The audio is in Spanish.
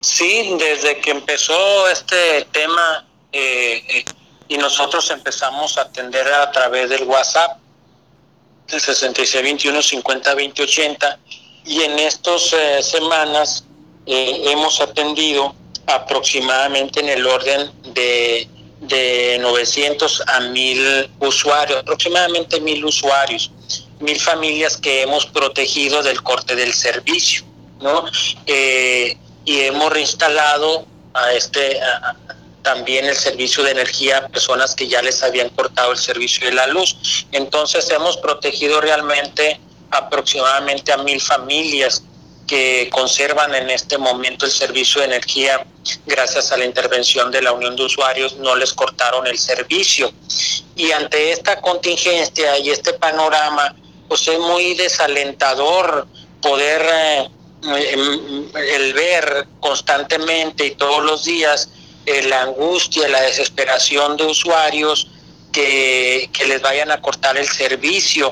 Sí, desde que empezó este tema y nosotros empezamos a atender a través del WhatsApp, el 6621-50-20-80, y en estas semanas hemos atendido aproximadamente en el orden de 900 a 1000 usuarios, aproximadamente 1000 usuarios, 1000 familias que hemos protegido del corte del servicio, ¿no? Y hemos reinstalado también el servicio de energía a personas que ya les habían cortado el servicio de la luz. Entonces hemos protegido realmente aproximadamente a 1000 familias que conservan en este momento el servicio de energía gracias a la intervención de la Unión de Usuarios. No les cortaron el servicio. Y ante esta contingencia y este panorama, pues es muy desalentador poder el ver constantemente y todos los días la angustia, la desesperación de usuarios que les vayan a cortar el servicio.